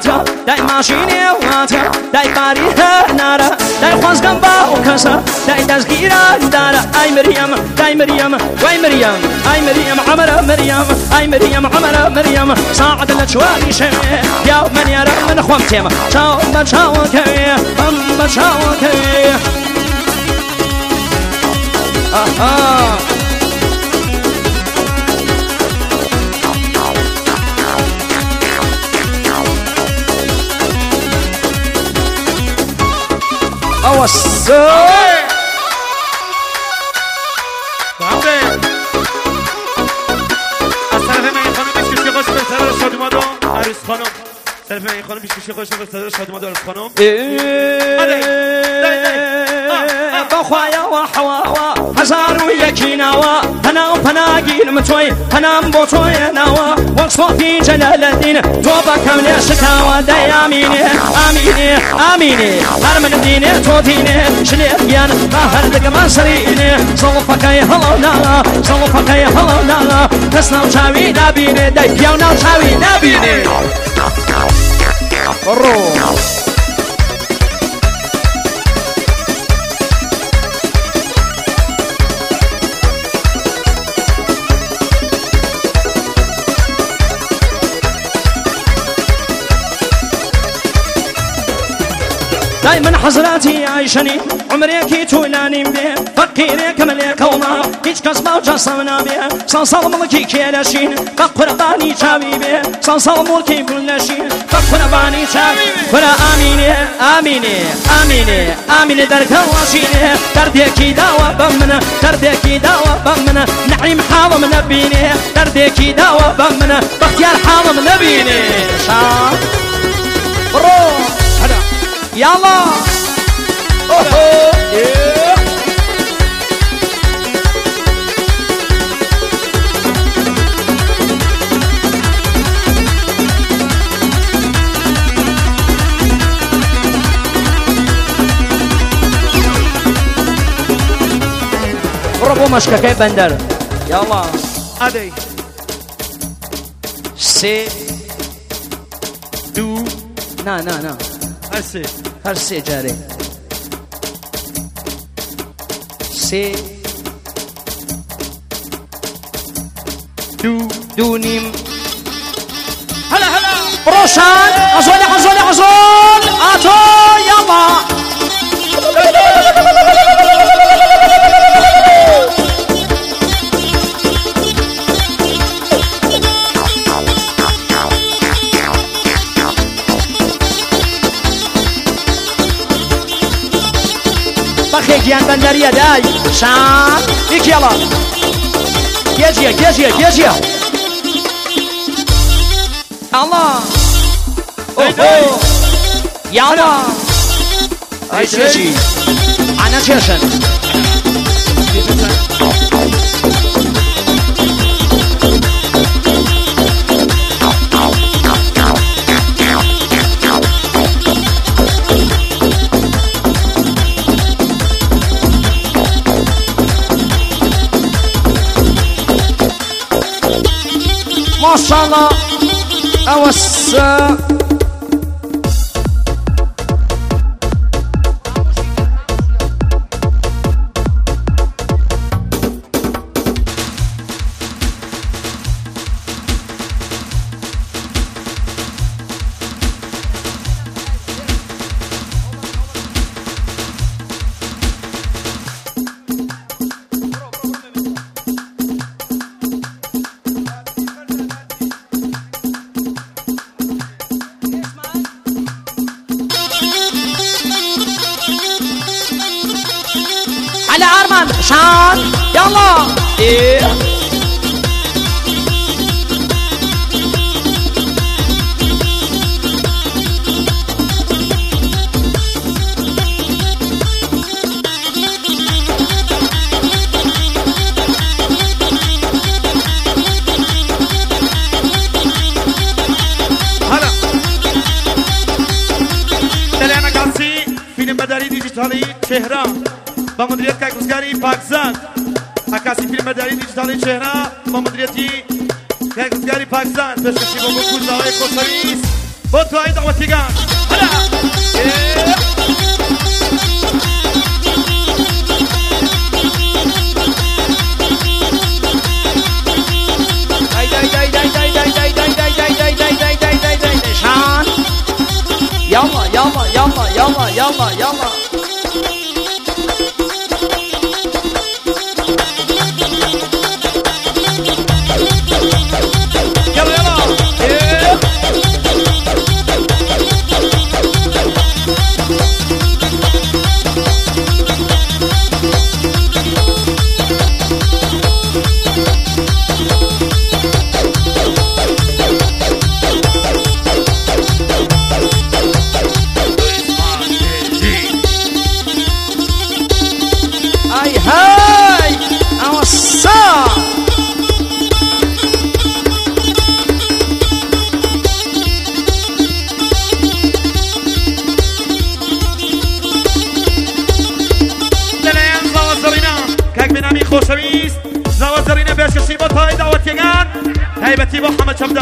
واتا دای ماشینی واتا دای باری هنارا دای خوازگم با کسا دای دزگیران دارا ای مریم دای مریم وای مریم ای مریم عمر مریم ای مریم عمر مریم ساعد لچواری شوی یا من یارا من خوام تیم چاو من چاو کی من چاو کی آها اوسو طرف این خانم پیشکشی خوش به صدای شادماد عروس خانم با خوایا و حوا هزار و یکی نوا پنام پناگین متوی پنام بو توی نوا وصفی جلال الدین تو با کمل شکاوا دی آمینه آمینه آمینه هر من دینه تو دینه شلیان ما هر دگم سرینه صوفکای هلا نا صوفکای هلا نا تسناو چاوی نبینه دی پیاو ناو چاوی نبینه برو دايما حضراتي عايشني عمريكي تولاني بيه فقيري كمليك وما هيج كسبة وجصونا بيه صنصال ملكي كيلاشين فقرباني شاوي بيه صنصال ملكي كلاشين فقرباني شاوي فلا آميني آميني آميني آميني درك واشيني درديكي داوة بمنا درديكي داوة بمنا نعيم حاضم نبيني درديكي داوة بمنا باختيار حاضم نبيني شام برو يلا اوه برافو مشككي بندر يلا ادي سي دو نا هسه هر سي جاري سي دو نيم هلا روشان عزول اتو يلا بخيجيان بندرية داي شان إيك يلا جيجيا الله أوه يلا أي جيجي أنا جيشن ما شاء الله أوسع على أرمان شان يلا إيه هلا تلعنا قاسي فيلم مداري ديجيتالي تهران با مدیریت کارگزاری پاکزاد عکاسی فیلم مداری دیجیتالی چهره با مدیریتی کارگزاری پاکزاد پشکشی با گوزهای کوسویس بۆ توایی داوەتیگان يلا يلا يلا يلا يلا يلا خۆشەویست زاوە زەڕینە بێشکەشی بۆ تای داوەتیەکان تایبەتی بۆ حەمە چەمدە